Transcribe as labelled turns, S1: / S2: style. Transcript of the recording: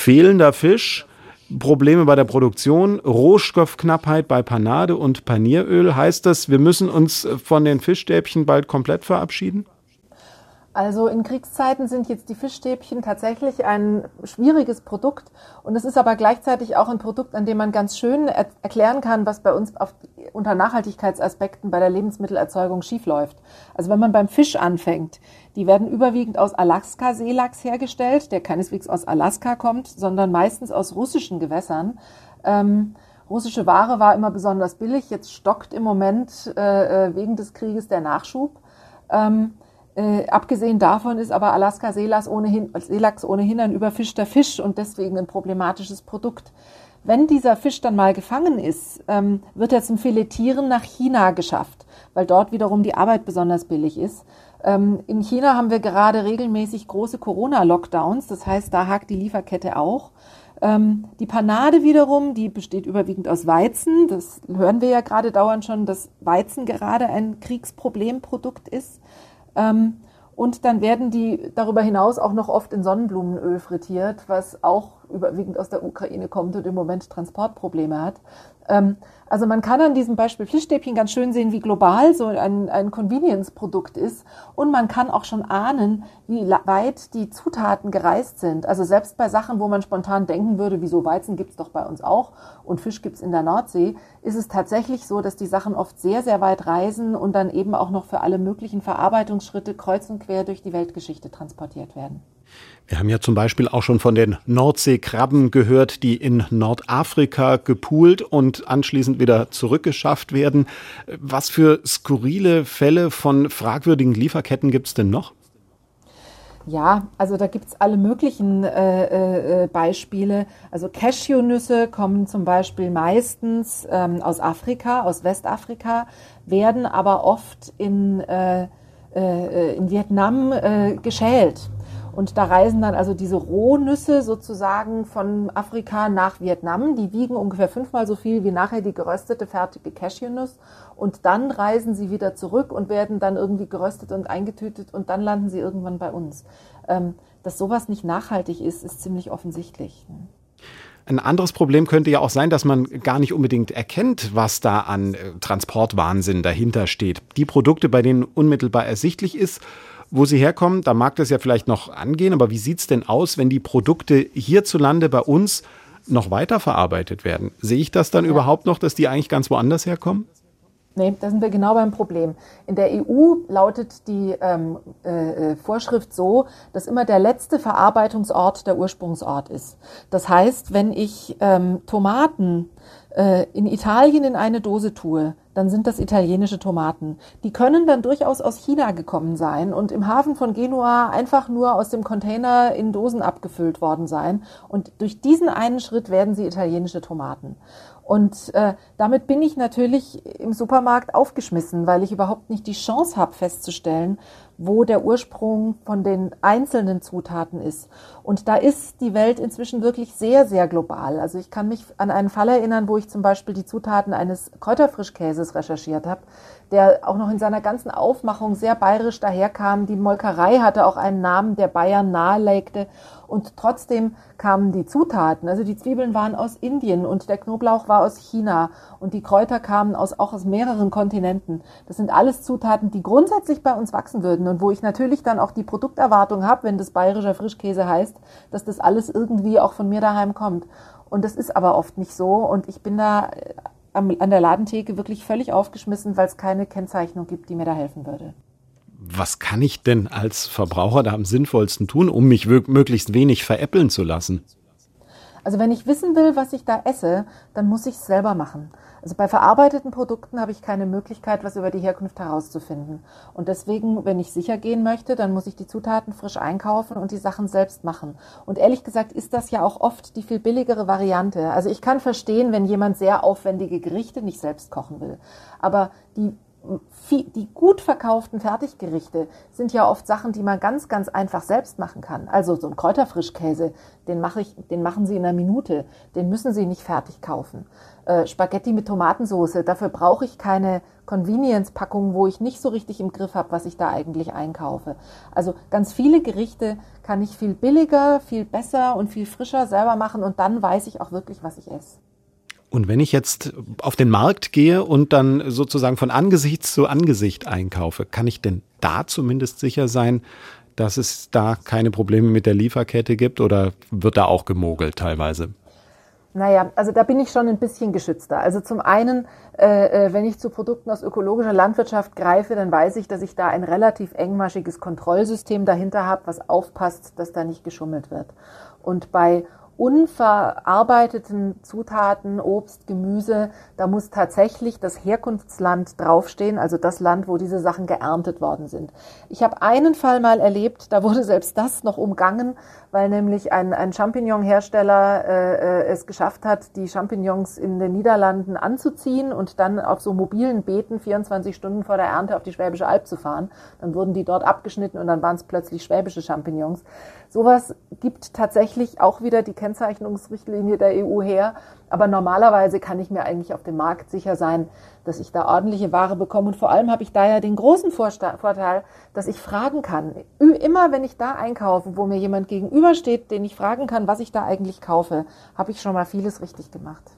S1: fehlender Fisch, Probleme bei der Produktion, Rohstoffknappheit bei Panade und Panieröl. Heißt das, wir müssen uns von den Fischstäbchen bald komplett verabschieden?
S2: Also in Kriegszeiten sind jetzt die Fischstäbchen tatsächlich ein schwieriges Produkt und es ist aber gleichzeitig auch ein Produkt, an dem man ganz schön erklären kann, was bei uns unter Nachhaltigkeitsaspekten bei der Lebensmittelerzeugung schiefläuft. Also wenn man beim Fisch anfängt, die werden überwiegend aus Alaska-Seelachs hergestellt, der keineswegs aus Alaska kommt, sondern meistens aus russischen Gewässern. Russische Ware war immer besonders billig, jetzt stockt im Moment wegen des Krieges der Nachschub. Abgesehen davon ist aber Alaska-Seelachs ohnehin ein überfischter Fisch und deswegen ein problematisches Produkt. Wenn dieser Fisch dann mal gefangen ist, wird er zum Filetieren nach China geschafft, weil dort wiederum die Arbeit besonders billig ist. In China haben wir gerade regelmäßig große Corona-Lockdowns, das heißt, da hakt die Lieferkette auch. Die Panade wiederum, die besteht überwiegend aus Weizen. Das hören wir ja gerade dauernd schon, dass Weizen gerade ein Kriegsproblemprodukt ist. Und dann werden die darüber hinaus auch noch oft in Sonnenblumenöl frittiert, was auch überwiegend aus der Ukraine kommt und im Moment Transportprobleme hat. Also man kann an diesem Beispiel Fischstäbchen ganz schön sehen, wie global so ein Convenience-Produkt ist. Und man kann auch schon ahnen, wie weit die Zutaten gereist sind. Also selbst bei Sachen, wo man spontan denken würde, wieso Weizen gibt's doch bei uns auch und Fisch gibt's in der Nordsee, ist es tatsächlich so, dass die Sachen oft sehr, sehr weit reisen und dann eben auch noch für alle möglichen Verarbeitungsschritte kreuz und quer durch die Weltgeschichte transportiert werden.
S1: Wir haben ja zum Beispiel auch schon von den Nordseekrabben gehört, die in Nordafrika gepoolt und anschließend wieder zurückgeschafft werden. Was für skurrile Fälle von fragwürdigen Lieferketten gibt es denn noch?
S2: Ja, also da gibt's alle möglichen Beispiele. Also Cashewnüsse kommen zum Beispiel meistens aus Afrika, aus Westafrika, werden aber oft in Vietnam geschält. Und da reisen dann also diese Rohnüsse sozusagen von Afrika nach Vietnam. Die wiegen ungefähr 5-mal so viel wie nachher die geröstete, fertige Cashewnuss. Und dann reisen sie wieder zurück und werden dann irgendwie geröstet und eingetütet und dann landen sie irgendwann bei uns. Dass sowas nicht nachhaltig ist, ist ziemlich offensichtlich.
S1: Ein anderes Problem könnte ja auch sein, dass man gar nicht unbedingt erkennt, was da an Transportwahnsinn dahinter steht. Die Produkte, bei denen unmittelbar ersichtlich ist, wo sie herkommen, da mag das ja vielleicht noch angehen, aber wie sieht's denn aus, wenn die Produkte hierzulande bei uns noch weiterverarbeitet werden? Sehe ich das dann überhaupt noch, dass die eigentlich ganz woanders herkommen?
S2: Nee, da sind wir genau beim Problem. In der EU lautet die Vorschrift so, dass immer der letzte Verarbeitungsort der Ursprungsort ist. Das heißt, wenn ich Tomaten in Italien in eine Dose tue, dann sind das italienische Tomaten. Die können dann durchaus aus China gekommen sein und im Hafen von Genua einfach nur aus dem Container in Dosen abgefüllt worden sein. Und durch diesen einen Schritt werden sie italienische Tomaten. Und damit bin ich natürlich im Supermarkt aufgeschmissen, weil ich überhaupt nicht die Chance habe festzustellen, wo der Ursprung von den einzelnen Zutaten ist. Und da ist die Welt inzwischen wirklich sehr, sehr global. Also ich kann mich an einen Fall erinnern, wo ich zum Beispiel die Zutaten eines Kräuterfrischkäses recherchiert habe, der auch noch in seiner ganzen Aufmachung sehr bayerisch daherkam. Die Molkerei hatte auch einen Namen, der Bayern nahelegte. Und trotzdem kamen die Zutaten, also die Zwiebeln waren aus Indien und der Knoblauch war aus China und die Kräuter kamen auch aus mehreren Kontinenten. Das sind alles Zutaten, die grundsätzlich bei uns wachsen würden und wo ich natürlich dann auch die Produkterwartung habe, wenn das bayerischer Frischkäse heißt, dass das alles irgendwie auch von mir daheim kommt. Und das ist aber oft nicht so und ich bin da an der Ladentheke wirklich völlig aufgeschmissen, weil es keine Kennzeichnung gibt, die mir da helfen würde.
S1: Was kann ich denn als Verbraucher da am sinnvollsten tun, um mich möglichst wenig veräppeln zu lassen?
S2: Also wenn ich wissen will, was ich da esse, dann muss ich es selber machen. Also bei verarbeiteten Produkten habe ich keine Möglichkeit, was über die Herkunft herauszufinden. Und deswegen, wenn ich sicher gehen möchte, dann muss ich die Zutaten frisch einkaufen und die Sachen selbst machen. Und ehrlich gesagt ist das ja auch oft die viel billigere Variante. Also ich kann verstehen, wenn jemand sehr aufwendige Gerichte nicht selbst kochen will. Aber die die gut verkauften Fertiggerichte sind ja oft Sachen, die man ganz, ganz einfach selbst machen kann. Also so ein Kräuterfrischkäse, den machen Sie in einer Minute. Den müssen Sie nicht fertig kaufen. Spaghetti mit Tomatensauce, dafür brauche ich keine Convenience-Packung, wo ich nicht so richtig im Griff habe, was ich da eigentlich einkaufe. Also ganz viele Gerichte kann ich viel billiger, viel besser und viel frischer selber machen und dann weiß ich auch wirklich, was ich esse.
S1: Und wenn ich jetzt auf den Markt gehe und dann sozusagen von Angesicht zu Angesicht einkaufe, kann ich denn da zumindest sicher sein, dass es da keine Probleme mit der Lieferkette gibt oder wird da auch gemogelt teilweise?
S2: Naja, also da bin ich schon ein bisschen geschützter. Also zum einen, wenn ich zu Produkten aus ökologischer Landwirtschaft greife, dann weiß ich, dass ich da ein relativ engmaschiges Kontrollsystem dahinter habe, was aufpasst, dass da nicht geschummelt wird. Und bei unverarbeiteten Zutaten, Obst, Gemüse, da muss tatsächlich das Herkunftsland draufstehen, also das Land, wo diese Sachen geerntet worden sind. Ich habe einen Fall mal erlebt, da wurde selbst das noch umgangen, weil nämlich ein Champignon-Hersteller es geschafft hat, die Champignons in den Niederlanden anzuziehen und dann auf so mobilen Beeten 24 Stunden vor der Ernte auf die Schwäbische Alb zu fahren. Dann wurden die dort abgeschnitten und dann waren es plötzlich schwäbische Champignons. Sowas gibt tatsächlich auch wieder die Kennzeichnungsrichtlinie der EU her. Aber normalerweise kann ich mir eigentlich auf dem Markt sicher sein, dass ich da ordentliche Ware bekomme. Und vor allem habe ich da ja den großen Vorteil, dass ich fragen kann. Immer wenn ich da einkaufe, wo mir jemand gegenübersteht, den ich fragen kann, was ich da eigentlich kaufe, habe ich schon mal vieles richtig gemacht.